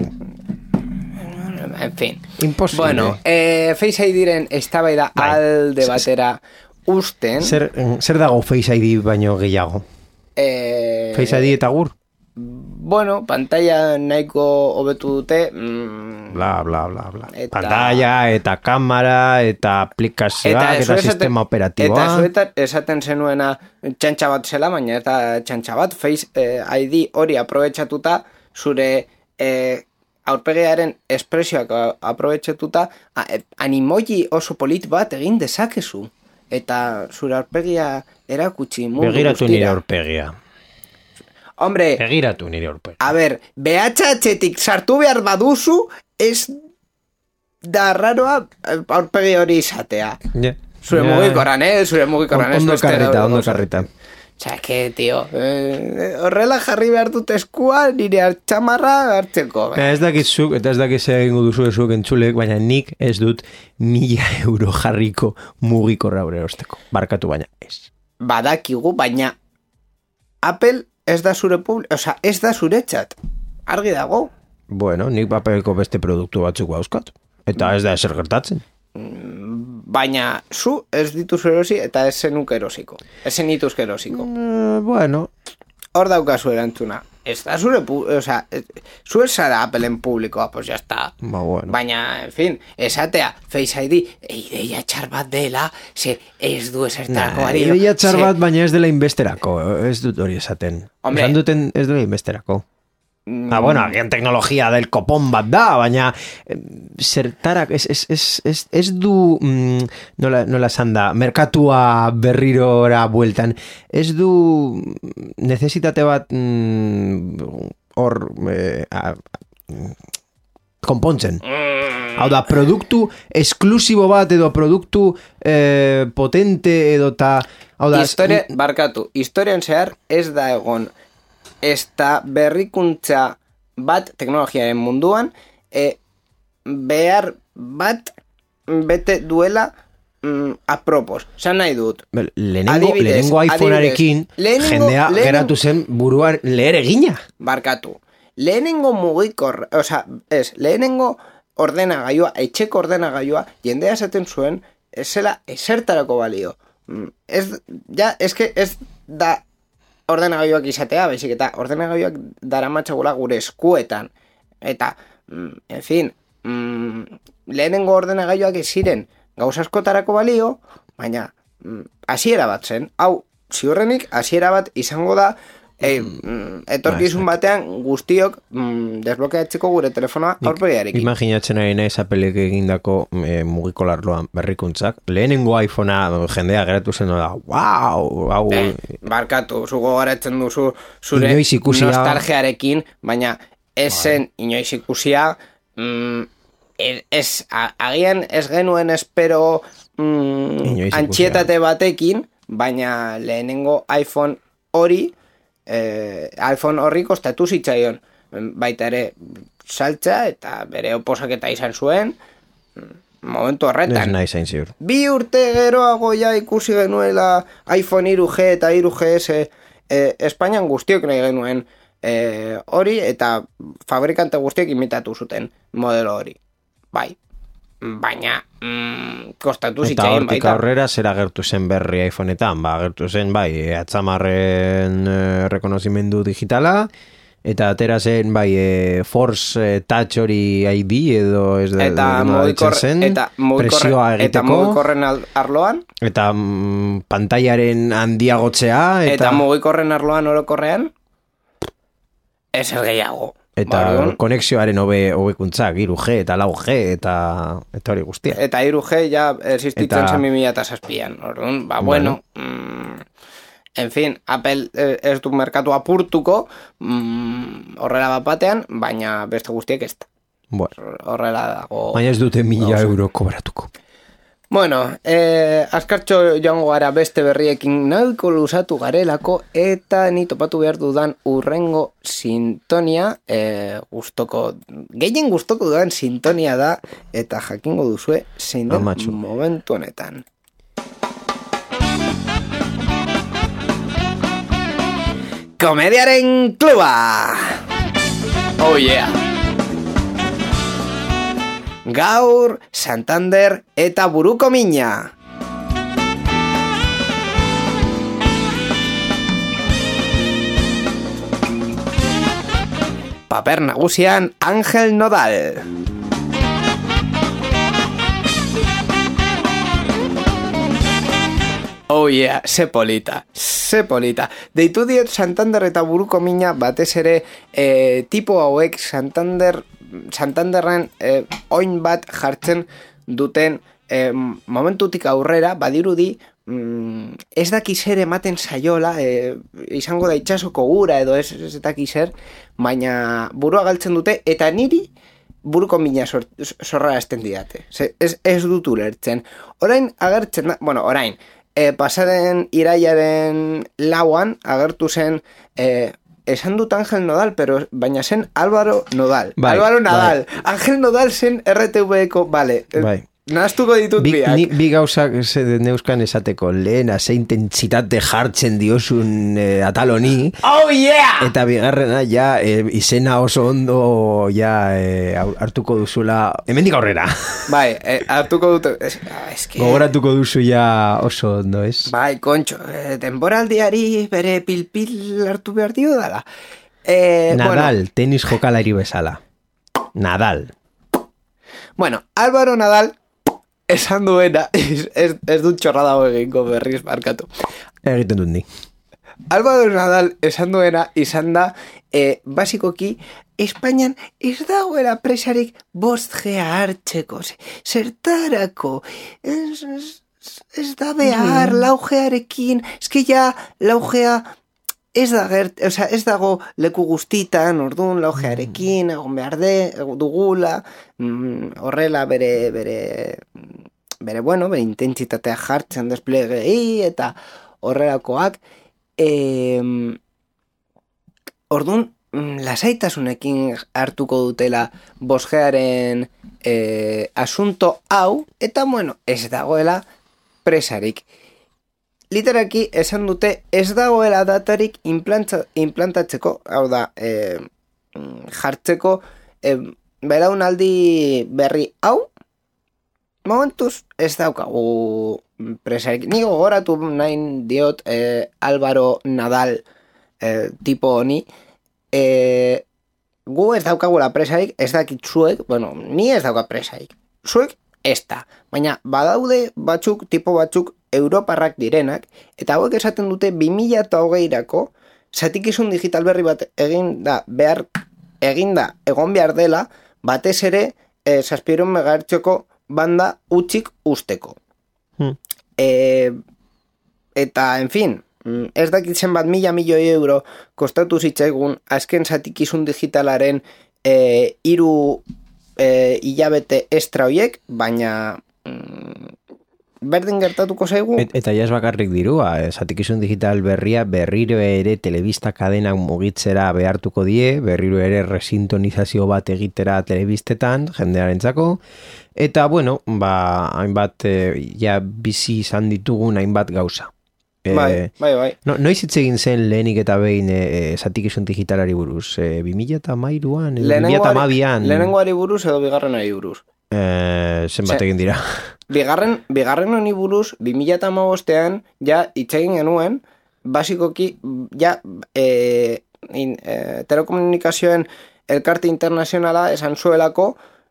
En fin. Imposible. Bueno, Face ID-ren eztabaida alde batera usten. Zer dago Face ID baino gehiago? Face ID eta gur? Bueno, pantalla nahiko hobetu dute. Bla, bla, bla, bla. Pantalla, eta kamera, eta aplikazioak, eta sistema operatiboa. Eta esaten zenuena txantxa bat zela, baina eta txantxa bat, Face ID hori aprobetxatuta, zure aurpegiaren espresioak aprobetxatuta, animoji oso polit bat egin dezakezu. Eta zure aurpegia erakutsi mundu guztira. Begiratu nire aurpegia. Hombre, begiratu nire aurpegia. A ber, BHH-tik sartu behar baduzu, ez da raroa aurpegi hori izatea. Yeah. Zure mugikorran, Zure mugikorran. Ondo karrita. Osea, tío, horrela jarri behar dut eskua nire altxamarra hartzeko. Ez dakizuk, eta ez dakiz egingo duzu ezuk entzulek, baina nik ez dut 1.000 euro jarriko mugikorra hori erosteko. Barkatu baina ez. Badakigu, baina Apple ez da zure osea, ez da zuretzat. Argi dago. Bueno, nik Appleko beste produktu batzuk dauzkat. Eta ez da ezer gertatzen. Baina zu ez dituzu erosi eta ez zenuk erosiko. Ez zenituzke erosiko. Bueno. Hor daukazu erantzuna. Ez da zure, osea, zu ez zara Appleen publikoa, pues ya está. Bueno. Baina, en fin, esatea Face ID, ideia txar bat dela, ze ez du esertarako bario. Ideia txar bat, baina ez dela inbesterako. Ez dut hori esaten. Hombre. Esan duten ez dela inbesterako. Bueno, agian teknologia del kopon bat da, baina zertarak ez du nola esan da, merkatua berrirora bueltan, ez du necesitate bat hor konpontzen. Hau da, produktu esklusibo bat edo produktu potente edo ta... Historian zehar ez da egon ez da berrikuntza bat teknologiaren munduan behar bat bete duela apropos. Zan nahi dut. Lehenengo iPhonearekin jendea geratu zen buruan leher egina. Barkatu. Lehenengo mugikor, lehenengo ordenagailua, etxeko ordenagailua, jendea esaten zuen, ez zela esertarako balio. Ez da ordenagailuak izatea, baizik eta ordenagailuak daramatzagula gure eskuetan. Eta, en fin, lehenengo ordenagailuak ez ziren gauza askotarako balio, baina hasiera bat zen. Hau, ziurrenik, hasiera bat izango da etorkizun batean guztiok desblokeatzeko gure telefonoa aurpegiarekin. Imaginatzen ari naiz Applek egindako mugikolarloan berrikuntzak. Lehenengo iPhonea jendea geratu zen da, wow! Barkatu, zugo garatzen duzu zure nostalgiarekin, baina esen inoiz ikusia, agian ez genuen espero antxietate batekin, baina lehenengo iPhone hori iPhone horri kostatu zitzaion baita ere saltza eta bere oposaketa izan zuen momentu horretan. Ez nahi zain ziur. 2 urte geroago ja ikusi genuela iPhone 3G eta 3GS Espainian guztiok nahi genuen hori eta fabrikante guztiok imitatu zuten modelo hori. Bai. Baina kostatu zitzaien baita. Eta hortik aurrera zer agertu zen berri iPhoneetan, agertu zen atzamarren rekonozimendu digitala, eta atera zen Force Touch hori ID edo ez da zen, presioa egiteko. Eta mugikorren arloan. Eta pantailaren handiagotzea. Eta mugikorren arloan orokorrean, ez gehiago. Eta konexioaren hobekuntzak, 3G eta 4G eta hori guztia. Eta 3G ja existitzen zen 2007an. Orduan, bueno. En fin, Apple ez du merkatu apurtuko horrela bat batean, baina beste guztiek ez da. Bueno. Horrela dago. Baina ez dute 1.000 euro kobratuko. Bueno, askartxo joango gara beste berriekin nahiko luzatu garelako eta ni topatu behar dudan urrengo sintonia, gehien gustoko dudan sintonia da eta jakingo duzue zein den momentu honetan. Komediaren kluba! Oh yeah! Gaur, Santander eta buruko mina. Paper nagusian Ángel Nodal. Oh yeah, ze polita. Deitu diet Santander eta buruko mina batez ere tipo hauek Santanderren oin bat jartzen duten momentutik aurrera, badirudi ez daki zer ematen saiola, izango da itsasoko ura edo ez daki zer, baina burua galtzen dute eta niri buruko mina sorrarazten didate. Ez dut ulertzen. Orain agertzen da, pasaren irailaren 4 agertu zen esan dut Ángel Nodal, baina zen Álvaro Nodal. Álvaro Nadal. Ángel Nodal zen RTV-eko, nahaztuko ditut biak. Bi gauzak neuzkan esateko, lehena ze intentsitate jartzen diosun atal honi. Oh yeah! Eta bigarrena ja izena oso ondo ja hartuko duzula hemendik aurrera. Bai, hartuko dut gogoratuko duzu ja oso ondo, ez? Bai, kontxo, denboraldiari bere pil hartu behar dio dala. Nadal, tenis jokalari bezala. Nadal. Bueno, Álvaro Nadal esan duena, ez dut txorrada egingo berriz barkatu. Egiten dut ni. Álvaro Nadal esan duena izan da, basikoki, Espainian ez dagoela presarik 5G hartzeko, zertarako, ez da behar 4Garekin, eski ja 4Ga ez dago leku guztitan, orduan 4Garekin, egon behar dugula, horrela bere intentsitatea jartzen desplegei eta horrelakoak. Orduan, lasaitasunekin hartuko dutela 5Garen asunto hau, eta ez dagoela presarik. Literaki esan dute ez dagoela datarik implantatzeko, hau da, jartzeko belaunaldi berri hau, momentuz ez daukagu presarik. Ni gogoratu nahi diot Álvaro Nadal tipo honi, gu ez daukagula presarik, ez dakit zuek, ni ez dauka presarik, zuek ez da, baina badaude tipo batzuk europarrak direnak, eta hauek esaten dute 2020-rako zatikizun digital berri bat egon behar dela, batez ere 700 MHzko banda utzik usteko. Eta, en fin, ez dakitzen bat 1.000 milioi euro kostatu zitzaigun azken zatikizun digitalaren 3 hilabete extra hoiek, baina berdin gertatuko zaigu. Eta ja ez bakarrik dirua, zatikizun digital berria berriro ere telebista kadenak mugitzera behartuko die, berriro ere resintonizazio bat egitera telebistetan, jendearentzako, eta hainbat ja bizi izan ditugun hainbat gauza. Bai. Noiz hitz egin zen lehenik eta behin zatikizun digitalari buruz? 2013an, 2012an? Lehenengoari buruz edo bigarrenari buruz? Zenbat egin dira? Bigarren honi buruz, 2015an ja itxegin genuen, basikoki ja telekomunikazioen elkarte internazionala esan zuelako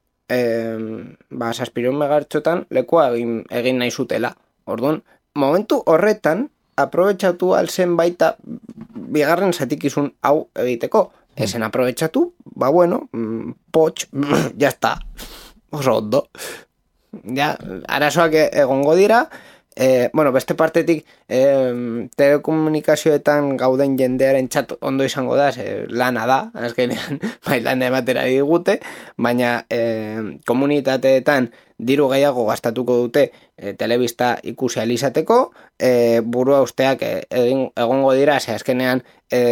700 MHztan lekua egin nahi zutela. Orduan, momentu horretan aprobetxatu alzen baita bigarren zatikizun hau egiteko. Esen aprobetxatu, potx, jazta, oso ondo. Ja, arazoak egongo dira, beste partetik telekomunikazioetan gauden jendearen txat ondo izango da, lana da, azkenean, lan ematera digute, baina komunitateetan diru gehiago gastatuko dute telebista ikusi alizateko, burua usteak egongo dira, azkenean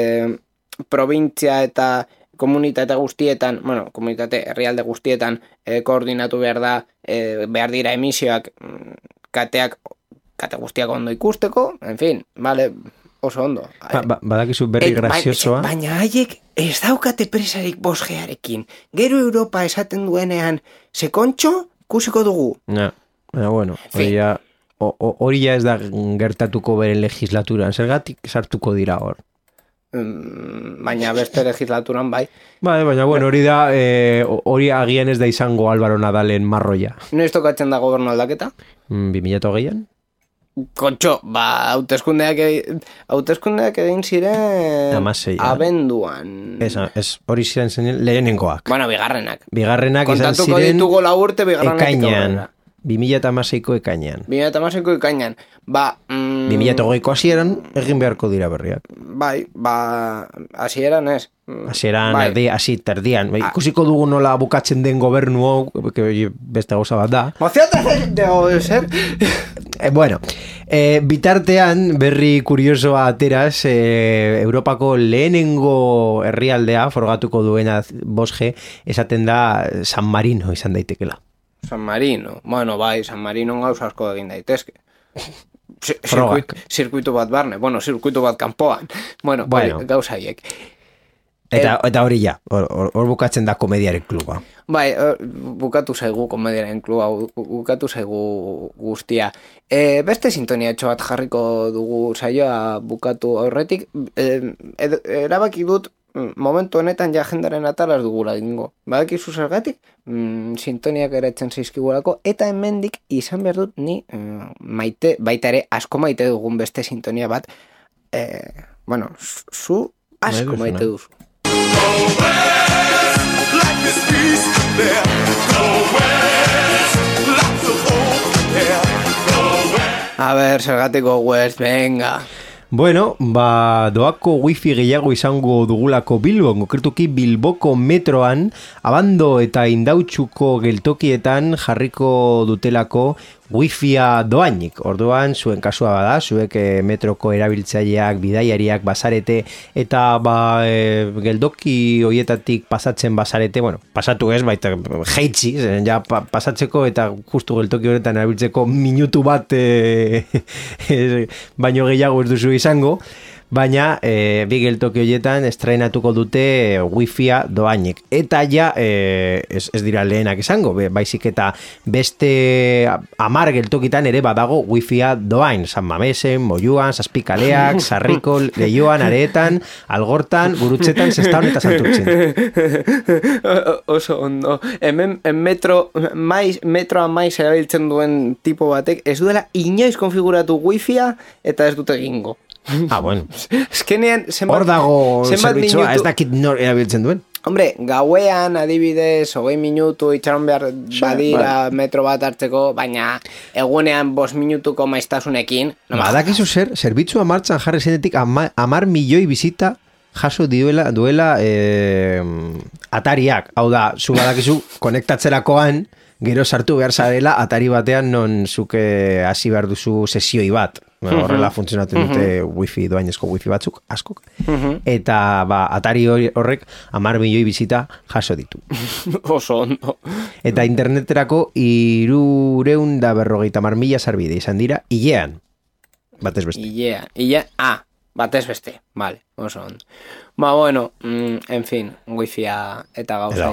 provintzia eta komunitate guztietan, komunitate herrialde guztietan koordinatu behar da, behar dira emisioak kate guztiak ondo ikusteko, en fin, vale, oso ondo. Badakizu berri graziosoa. Baina haiek ez daukate presarik bosgearekin. Gero Europa esaten duenean, sekontxo, kusiko dugu. Bueno, hori ja ez da gertatuko bere legislaturan, zergatik sartuko dira hor. Baina beste legislaturan bai. Baina hori da, hori agian ez da izango Álvaro Nadalen marroia. Noiz tokatzen da gobernu aldaketa? 2008an? Kontxo, hauteskundeak egin ziren abenduan. Hori ziren zen lehenengoak. Bueno, bigarrenak. Bigarrenak izan ziren kontatuko ditugu laurte bigarrenak. Ekainan. 2008ko ekainan. 2008ko ekainan. 2008ko hasieran egin beharko dira berriak. Bai, hasieran ez. Hasieran, hasi terdian. Ikusiko dugu nola bukatzen den gobernu hau, beste gauza bat da. Dego ser. Bueno, bitartean berri kuriosoa ateraz, Europako lehenengo herrialdea forgatuko duena 5G esaten da San Marino izan daitekela. San Marino, bai, San Marino gauza asko egin daitezke. Zirkuitu bat barne, zirkuitu bat kanpoan. Gauza haiek. Eta hori ja, hor bukatzen da komediaren kluba. Bai, bukatu zaigu komediaren kluba, bukatu zaigu guztia. Beste sintonia bat jarriko dugu saioa bukatu aurretik. Erabaki dut, momentu honetan ja jendaren atalaz dugula dingo. Badakizu zergatik, sintoniak eretzen zaizkigulako, eta hemendik izan behar dut ni maite, baita ere asko maite dugun beste sintonia bat. Zu asko maite duzu. A ver, zergatiko West, venga. Bueno, doako wifi gehiago izango dugulako Bilbon, konkretuki Bilboko metroan, Abando eta Indautxuko geltokietan jarriko dutelako wifia doainik. Orduan, zuen kasua bada, zuek metroko erabiltzaileak, bidaiariak basarete, eta geldoki hoietatik pasatzen basarete, pasatu ez, baita jeitzi, ja pasatzeko eta justu geltoki horretan erabiltzeko minutu bat baino gehiago ez duzu izango, baina bi geltoki horietan estrenatuko dute wifia doainik. Eta ja, ez dira lehenak izango, baizik eta beste 10 geltokitan ere badago wifia doain. San Mamesen, Moiuan, Zazpikaleak, Sarriko, Leioan, Areetan, Algortan, Gurutzetan, Sestaon eta Santurtzin. Oso ondo. Hemen metroa maiz erabiltzen duen tipo batek ez duela inoiz konfiguratu wifia eta ez dute egingo. Bueno. Eskenean, hor dago zerbitzua, ez dakit nor erabiltzen duen. Hombre, gauean adibidez 20 minutu itxaron behar badira metro bat hartzeko, baina egunean 5 minutuko maiztasunekin. Badakizu zerbitzua martxan jarri zenetik 10 milioi bizita jaso duela Atariak. Hau da, zu badakizu konektatzerakoan gero sartu behar zarela Atari batean non zuke hasi behar duzu sesioi bat. Horrela funtzionatzen dute wifi, doainezko wifi batzuk, askok. Eta Atari horrek 10 milioi bizita jaso ditu. Oso ondo. Eta interneterako 350.000 sarbide izan dira, hilean. Batez beste. Hilean, batez beste. Vale, oso ondo. Bueno, en fin, wifia eta gauza.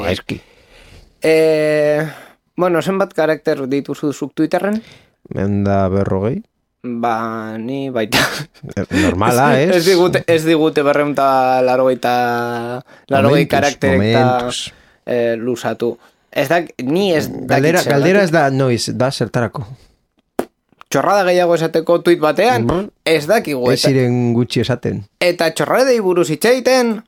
Zenbat karakter dituzu zuk Twitterren? 150. Ni baita. Normala, ez? Ez digute 280 karakterek lusatu. Ez da, ni ez dakit. Galdera ez da noiz, da zertarako. Txorrada gehiago esateko tuit batean, ez dakigu. Ez ziren gutxi esaten. Eta txorradei buruz itxeiten.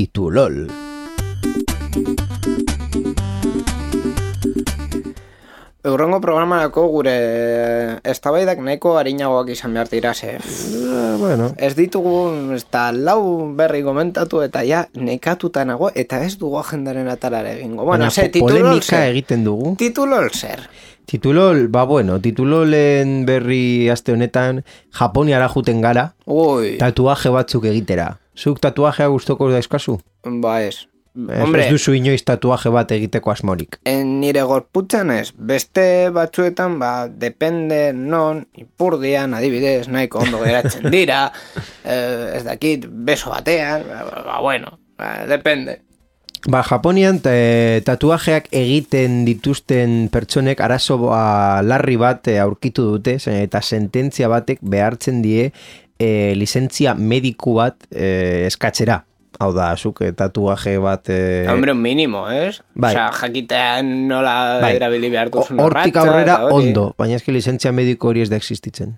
Titulol. Eurrengo programarako gure eztabaidak nahiko arinagoak izan behar dira, bueno. Ez ditugu, ez da lau berri komentatu eta ja nekatuta nago, eta ez dugu agendaren atarare egingo. Bueno, polemika egiten dugu. Titulol zer? Titulol, titulolen berri aste honetan Japoniara juten gara, tatuaje batzuk egitera. Zuk tatuajea gustoko daizkazu? Ba ez. Hombre, ez duzu inoiz tatuaje bat egiteko asmorik. Nire gorputzan ez, beste batzuetan, depende non, ipurdian, adibidez, nahiko ondo geratzen dira, ez dakit, beso batean, bueno, depende. Japonian tatuajeak egiten dituzten pertsonek arazo larri bat aurkitu dute, eta sententzia batek behartzen die lizentzia mediku bat eskatzera. Hau da, zuk tatuaje bat... Hombre, un mínimo, ez? Bai. Osea, jakitean nola erabili behar duzun hortik aurrera ondo, baina eski lizentzia mediko hori ez da existitzen.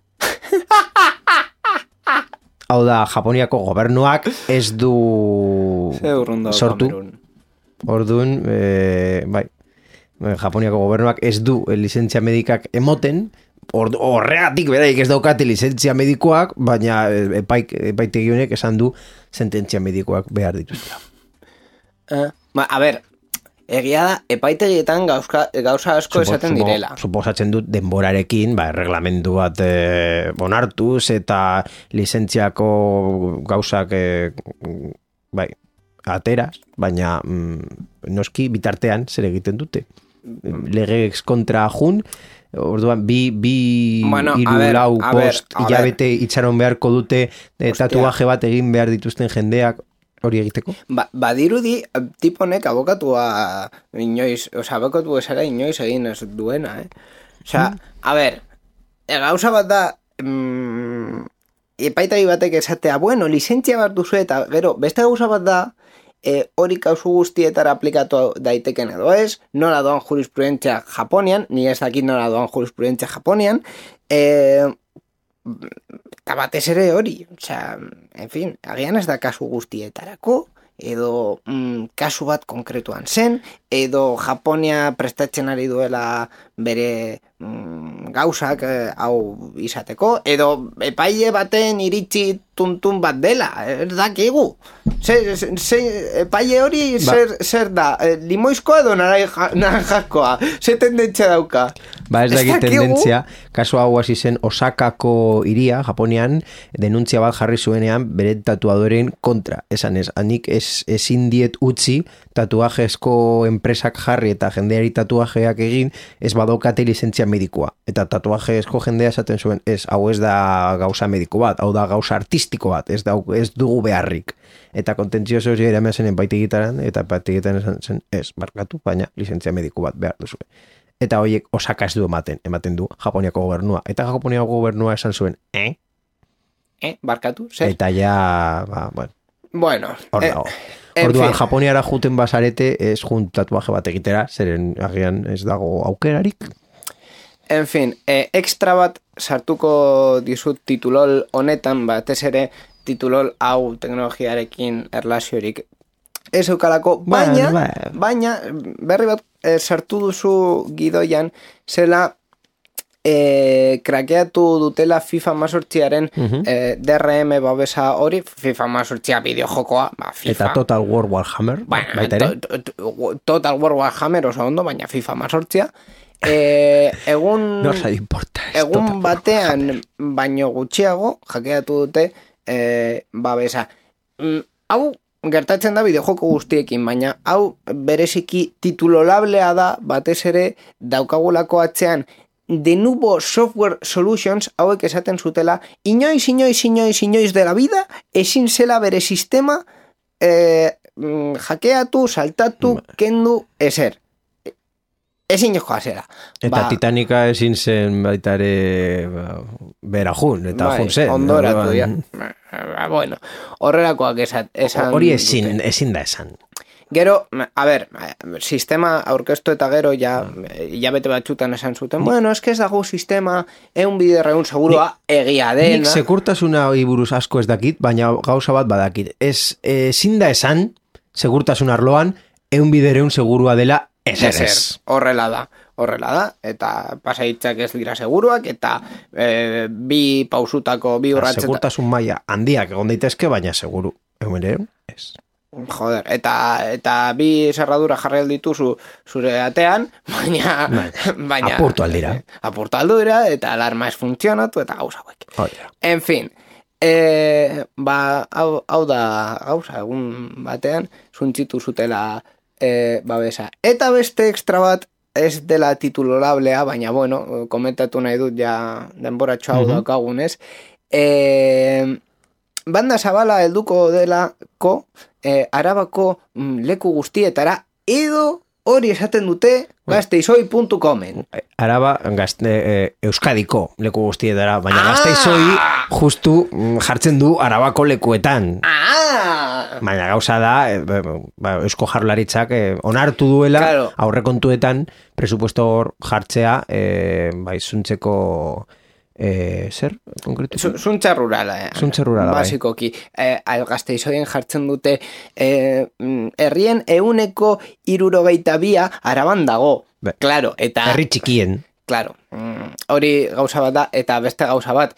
Hau da, Japoniako gobernuak ez du sortu. Orduan, Japoniako gobernuak ez du lizentzia medikak emoten, horregatik beraik ez daukate lizentzia medikoak, baina epaitegi honek esan du sententzia medikoak behar dituztela. A ber, egia da, epaitegietan gauza asko esaten direla. Suposatzen dut denborarekin, erreglamendu bat onartuz eta lizentziako gauzak ateraz, baina noski bitartean zer egiten dute. Legex kontra jun, orduan, lau, bost, hilabete itxaron beharko dute tatuaje bat egin behar dituzten jendeak hori egiteko? Badirudi, tiponek abokatua inoiz, abokatu esara inoiz egin ez duena, a ber, gauza bat da, epaitagi batek esatea, bueno, lizentzia bat duzu eta, gero, beste gauza bat da, hori kausu guztietara aplikatu daiteken edo ez, nola doan jurisprudentzia Japonian, ni ez dakit nola doan jurisprudentzia Japonian, eta batez ere hori, en fin, agian ez da kasu guztietarako, edo kasu bat konkretuan zen, edo Japonia prestatzen ari duela bere gauzak hau izateko, edo epaile baten iritsi tuntun bat dela, ez dakigu. Epaile hori zer da, limoizkoa edo naranjakoa, ze tendentzia dauka? Ez dakit tendentzia, kasu hau hasi zen Osakako iria, Japonian, denuntzia bat jarri zuenean bere tatuadoren kontra. Esan ez, hanik ezin diet utzi tatuajezko enpresak jarri eta jendeari tatuajeak egin, ez badokate lizentzia medikoa. Eta tatuajezko jendea esaten zuen, hau ez da gauza mediko bat, hau da gauza artistiko bat, ez dugu beharrik. Eta kontentzioso hori eramen zen epaitegitaran, eta epaitegitaran esan zen, barkatu, baina lizentzia mediko bat behar duzu. Eta horiek Osaka ez du ematen du Japoniako gobernua. Eta Japoniako gobernua esan zuen, barkatu, zer? Eta ja, bueno, hor dago. Orduan, Japoniara juten basarete ez jun tatuaje bat egitera, zeren agian ez dago aukerarik. En fin, extra bat sartuko dizut titulol honetan, batez ere titulol hau teknologiarekin erlaziorik ez eukalako, baina berri bat sartu duzu gidoian, zela krakeatu dutela FIFA mazortziaren DRM babesa hori, FIFA mazortzia bideojokoa, FIFA. Eta Total War Warhammer, baita ere? Total War Warhammer oso ondo, baina FIFA mazortzia. Egun batean baino gutxiago jakeatu dute babesa. Hau gertatzen da bideojoko guztiekin, baina hau bereziki titulolablea da batez ere daukagulako atzean de nuevo software solutions hauek esaten zutela inoiz de la vida ezin zela bere sistema jakeatu, saltatu, kendu, ezer. Ezin jokoa zera. Eta Titanica ezin zen baita ere bera jun, eta jun zen. Ondoratu, ja. Bueno, horrelakoak esan... Hori ezin da esan. Gero, a ber, sistema aurkeztu eta gero ja bete batxutan esan zuten, bueno, ez dago sistema, biderreun segurua egia dena. Nik sekurtasuna buruz asko ez dakit, baina gauza bat badakit. Ezin da esan, segurtasun arloan, biderreun segurua dela ez. Horrela da. horrela da, eta pasaitzak ez dira seguruak, eta bi pausutako, bi urratzetan... Segurtasun maila handiak egon daitezke, baina seguru, ez. Joder, eta bi zerradura jarri dituzu zure atean, baina apurtu aldira. Apurtu aldira, eta alarma ez funtzionatu, eta gauza hauek. En fin, hau da gauza, egun batean, zuntzitu zutela babesa. Eta beste ekstra bat, ez dela titulolablea, baina bueno, komentatu nahi dut ja denboratxo hau daukagunez. Banda zabala helduko delako Arabako leku guztietara edo hori esaten dute gasteizoi.comen. Araba Euskadiko leku guztietara, baina Gasteizoi justu jartzen du Arabako lekuetan. Baina gauza da, Eusko Jaurlaritzak onartu duela aurrekontuetan presupuesto jartzea zuntzeko zer, konkretu? Zuntza rurala, basikoki. Gasteizoien jartzen dute herrien 162 Araban dago. Claro, eta... Herri txikien. Claro, hori gauza bat da, eta beste gauza bat,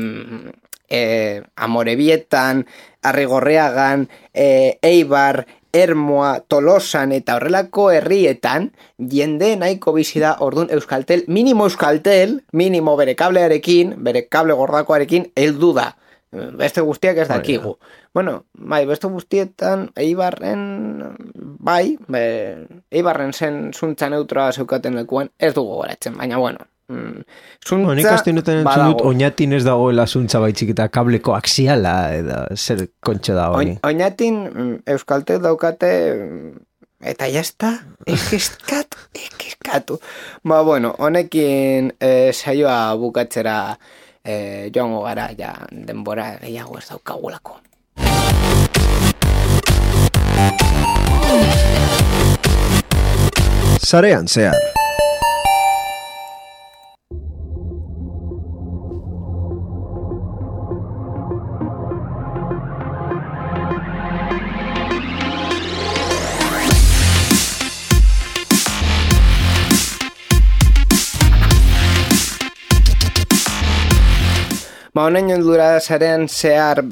Amorebietan, Arrigorriagan, Eibar, Ermoa, Tolosan eta horrelako herrietan jende nahiko bizi da. Orduan Euskaltel, minimo bere kablearekin, bere kable gordakoarekin heldu da. Beste guztiak ez dakigu. Bueno, beste guztietan Eibarren Eibarren zen zuntza neutroa zeukaten lekuan ez dugu goratzen, baina bueno, zuntza nik aste honetan entzun dut Oñatin ez dagoela zuntza baitzik eta kableko axiala edo zer kontxo da hori. Oñatin Euskaltel daukate eta jazta eskeskatu. Bueno, honekin saioa bukatzera joango gara, ja denbora gehiago ez daukagulako. Sarean zehar. Honen heldura Sarean zehar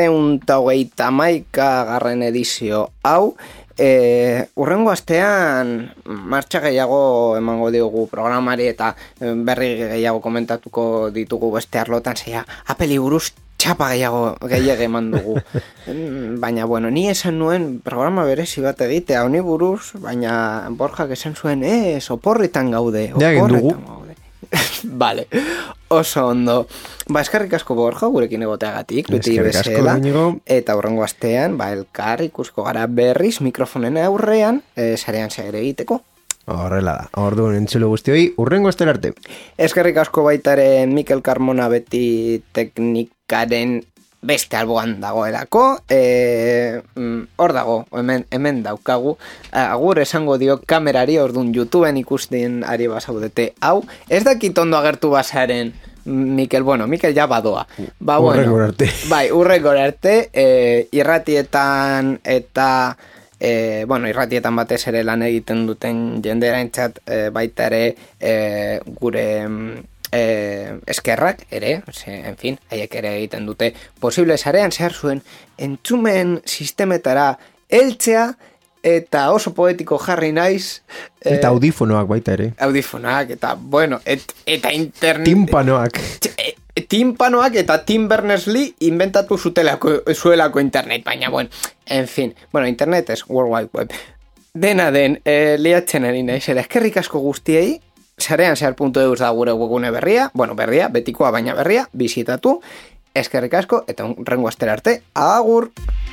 231 garren edizio hau. Urrengo astean martxa gehiago emango diogu programari eta berri gehiago komentatuko ditugu beste arlotan, zeia Apeli buruz txapa gehiago eman dugu. Baina bueno, ni esan nuen programa berezi bat egitea honi buruz, baina Borjak esan zuen oporretan gaude. Vale, oso ondo. Eskerrik asko Borja gurekin egoteagatik, beti bezala. Eta hurrengo astean, elkar ikusko gara berriz mikrofonen aurrean, Sarean zehar egiteko. Horrela da, orduan entzule guztioi, hurrengo astera arte. Eskerrik asko baitaren Mikel Carmona beti teknikaren beste alboan dagoelako, hor dago, hemen daukagu, agur esango dio kamerari, orduan YouTubeen ikusten ari bazaudete, hau, ez dakit ondo agertu bazaren Mikel, Mikel ja badoa. Urrengor arte. Urrengor arte, irratietan eta irratietan batez ere lan egiten duten jenderaintzat baita ere gure eskerrak ere, en fin, haiek ere egiten dute posible Sarean zehar zuen entzumen sistemetara heltzea, eta oso poetiko jarri naiz. Eta audifonoak baita ere. Audifonoak, eta eta internet... Timpanoak eta Tim Berners-Lee inventatu zuelako internet, baina, en fin, internet ez, World Wide Web. Dena den, liatzen ari naiz, eskerrik asko guztiei, sareanzehar.eus da gure webgune berria, betikoa baina berria, bizitatu, eskerrik asko, eta hurrengo astera arte, agur!